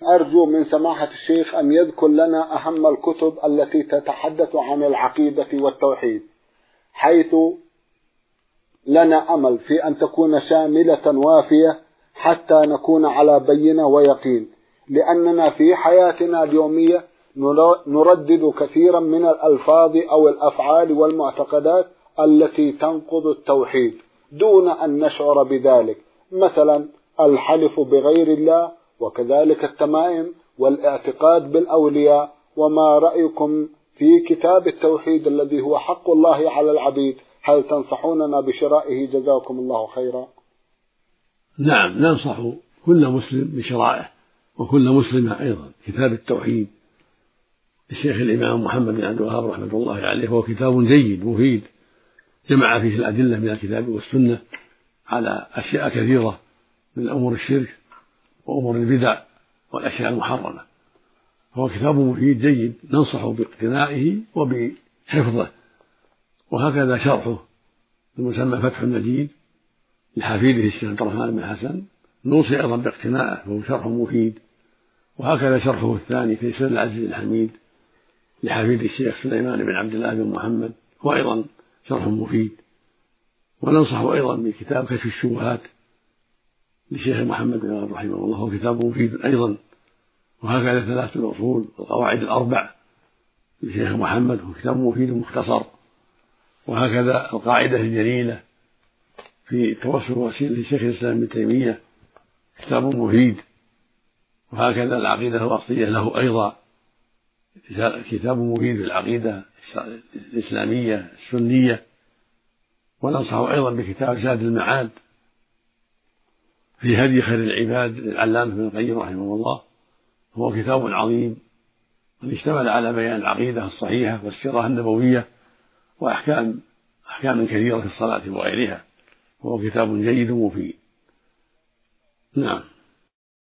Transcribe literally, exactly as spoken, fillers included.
أرجو من سماحة الشيخ أن يذكر لنا أهم الكتب التي تتحدث عن العقيدة والتوحيد، حيث لنا أمل في أن تكون شاملة وافية حتى نكون على بينة ويقين، لأننا في حياتنا اليومية نردد كثيرا من الألفاظ أو الأفعال والمعتقدات التي تنقض التوحيد دون أن نشعر بذلك، مثلا الحلف بغير الله، وكذلك التمائم والاعتقاد بالأولياء. وما رأيكم في كتاب التوحيد الذي هو حق الله على العبيد؟ هل تنصحوننا بشرائه جزاكم الله خيرا؟ نعم، ننصح كل مسلم بشرائه وكل مسلمة أيضا. كتاب التوحيد الشيخ الإمام محمد بن عبد الوهاب رحمة الله عليه هو كتاب جيد مفيد، جمع فيه الأدلة من الكتاب والسنة على أشياء كثيرة من أمور الشرك وأمور البدع والأشياء المحرمة، هو كتاب مفيد جيد ننصح باقتنائه وبحفظه. وهكذا شرحه المسمى فتح المجيد لحفيده الشيخ عبد الرحمن بن حسن نوصي أيضا باقتنائه، فهو شرح مفيد. وهكذا شرحه الثاني تيسير العزيز الحميد لحفيد الشيخ سليمان بن عبد الله بن محمد هو أيضا شرح مفيد. وننصح أيضا بكتاب كشف الشبهات للشيخ محمد بن عبد رحمه الله هو كتاب مفيد أيضا. وهكذا ثلاثة الأصول والقواعد الأربع للشيخ محمد هو كتاب مفيد مختصر. وهكذا القاعدة الجليلة في التوسل والوسيلة للشيخ الإسلام ابن تيمية كتاب مفيد. وهكذا العقيدة الوصية له أيضا كتاب مفيد في العقيدة الإسلامية السنية. وننصح أيضا بكتاب زاد المعاد في هدي خير العباد للعلامة ابن القيم رحمه الله، هو كتاب عظيم قد اشتمل على بيان العقيدة الصحيحة والسيرة النبوية وأحكام أحكام كثيرة في الصلاة وغيرها، وهو كتاب جيد مفيد. نعم.